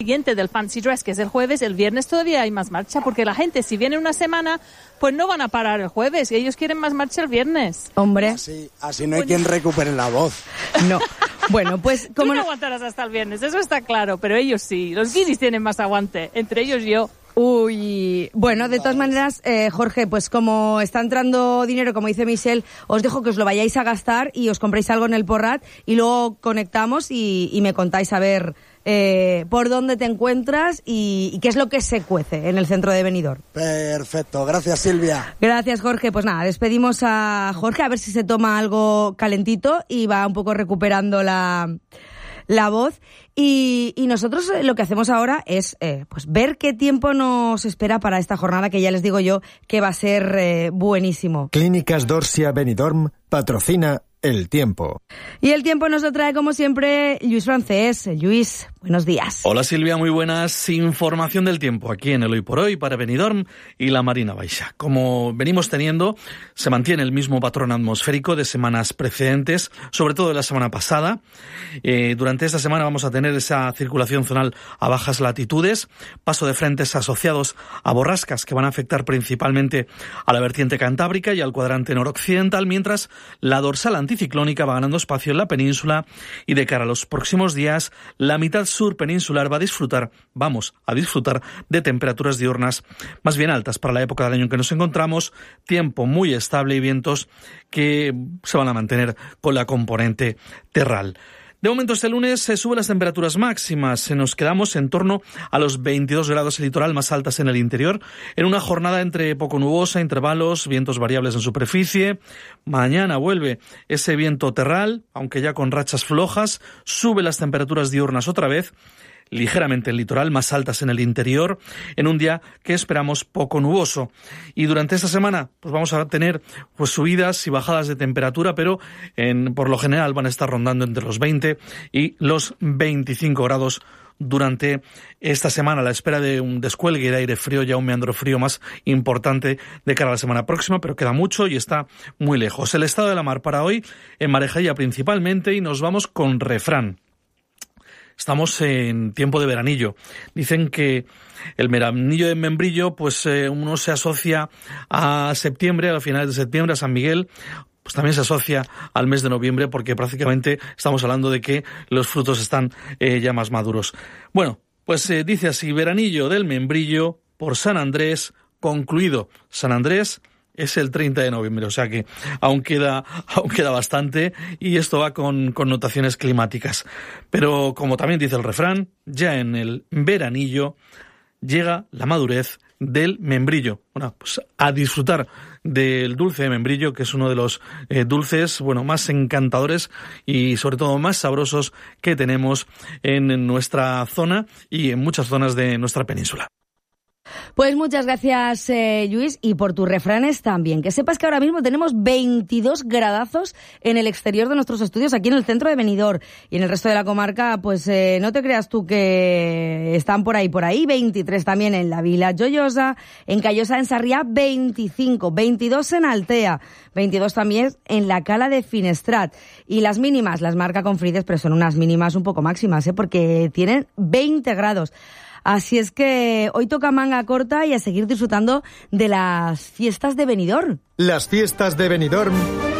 siguiente del Fancy Dress, que es el jueves, el viernes todavía hay más marcha, porque la gente, si viene una semana, pues no van a parar el jueves, ellos quieren más marcha el viernes. Hombre. Así no hay quien recupere la voz. No. Bueno, pues como... Tú no aguantarás hasta el viernes, eso está claro, pero ellos sí. Los guiris tienen más aguante, entre ellos yo. Uy, bueno, de todas maneras, Jorge, pues como está entrando dinero, como dice Michelle, os dejo que os lo vayáis a gastar y os compréis algo en el Porrat y luego conectamos y me contáis a ver por dónde te encuentras y qué es lo que se cuece en el centro de Benidorm. Perfecto, gracias Silvia. Gracias Jorge, pues nada, despedimos a Jorge a ver si se toma algo calentito y va un poco recuperando la voz y nosotros lo que hacemos ahora es pues ver qué tiempo nos espera para esta jornada que ya les digo yo que va a ser buenísimo. Clínicas Dorsia Benidorm patrocina el tiempo. Y el tiempo nos lo trae como siempre Lluís Francés. Lluís, buenos días. Hola Silvia, muy buenas. Información del tiempo aquí en el Hoy por Hoy para Benidorm y la Marina Baixa. Como venimos teniendo, se mantiene el mismo patrón atmosférico de semanas precedentes, sobre todo de la semana pasada. Durante esta semana vamos a tener esa circulación zonal a bajas latitudes, paso de frentes asociados a borrascas que van a afectar principalmente a la vertiente cantábrica y al cuadrante noroccidental, mientras la dorsal anticiclónica va ganando espacio en la península y de cara a los próximos días la mitad sur peninsular vamos a disfrutar de temperaturas diurnas más bien altas para la época del año en que nos encontramos, tiempo muy estable y vientos que se van a mantener con la componente terral. De momento este lunes se suben las temperaturas máximas, nos quedamos en torno a los 22 grados en el litoral, más altas en el interior, en una jornada entre poco nubosa, intervalos, vientos variables en superficie. Mañana vuelve ese viento terral, aunque ya con rachas flojas, sube las temperaturas diurnas otra vez, ligeramente en el litoral, más altas en el interior, en un día que esperamos poco nuboso. Y durante esta semana pues vamos a tener pues subidas y bajadas de temperatura, pero por lo general van a estar rondando entre los 20 y los 25 grados durante esta semana, a la espera de un descuelgue de aire frío, ya un meandro frío más importante de cara a la semana próxima, pero queda mucho y está muy lejos. El estado de la mar para hoy en Marejalla principalmente, y nos vamos con refrán. Estamos en tiempo de veranillo. Dicen que el veranillo de membrillo, pues uno se asocia a septiembre, a finales de septiembre, a San Miguel. Pues también se asocia al mes de noviembre porque prácticamente estamos hablando de que los frutos están ya más maduros. Bueno, pues dice así, veranillo del membrillo por San Andrés concluido. San Andrés es el 30 de noviembre, o sea que aún queda bastante y esto va con connotaciones climáticas. Pero como también dice el refrán, ya en el veranillo llega la madurez del membrillo. Bueno, pues a disfrutar del dulce de membrillo, que es uno de los dulces, más encantadores y sobre todo más sabrosos que tenemos en nuestra zona y en muchas zonas de nuestra península. Pues muchas gracias, Lluís, y por tus refranes también. Que sepas que ahora mismo tenemos 22 gradazos en el exterior de nuestros estudios aquí en el centro de Benidorm. Y en el resto de la comarca, pues no te creas tú que están por ahí. 23 también en la Vila Joyosa, en Callosa, en Sarriá, 25, 22 en Altea, 22 también en la Cala de Finestrat. Y las mínimas las marca Confrides, pero son unas mínimas un poco máximas, porque tienen 20 grados. Así es que hoy toca manga corta y a seguir disfrutando de las fiestas de Benidorm. Las fiestas de Benidorm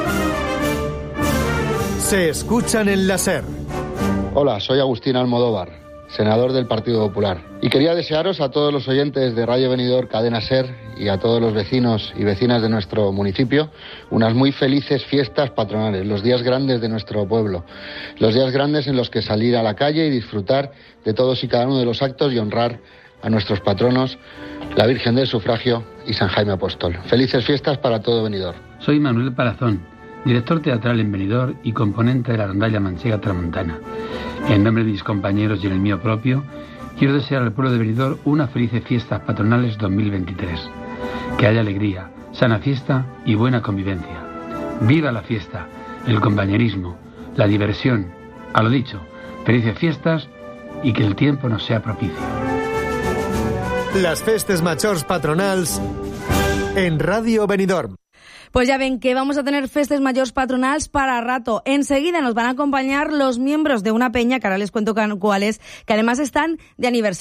se escuchan en la SER. Hola, soy Agustín Almodóvar, senador del Partido Popular. Y quería desearos a todos los oyentes de Radio Benidorm, Cadena SER, y a todos los vecinos y vecinas de nuestro municipio unas muy felices fiestas patronales, los días grandes de nuestro pueblo, los días grandes en los que salir a la calle y disfrutar de todos y cada uno de los actos y honrar a nuestros patronos, la Virgen del Sufragio y San Jaime Apóstol. Felices fiestas para todo Benidorm. Soy Manuel Parazón, director teatral en Benidorm y componente de la rondalla manchega tramontana. En nombre de mis compañeros y en el mío propio, quiero desear al pueblo de Benidorm unas felices fiestas patronales 2023. Que haya alegría, sana fiesta y buena convivencia. Viva la fiesta, el compañerismo, la diversión. A lo dicho, felices fiestas y que el tiempo nos sea propicio. Las festes majors patronals en Radio Benidorm. Pues ya ven que vamos a tener festes mayores patronals para rato. Enseguida nos van a acompañar los miembros de una peña, que ahora les cuento cuáles, que además están de aniversario.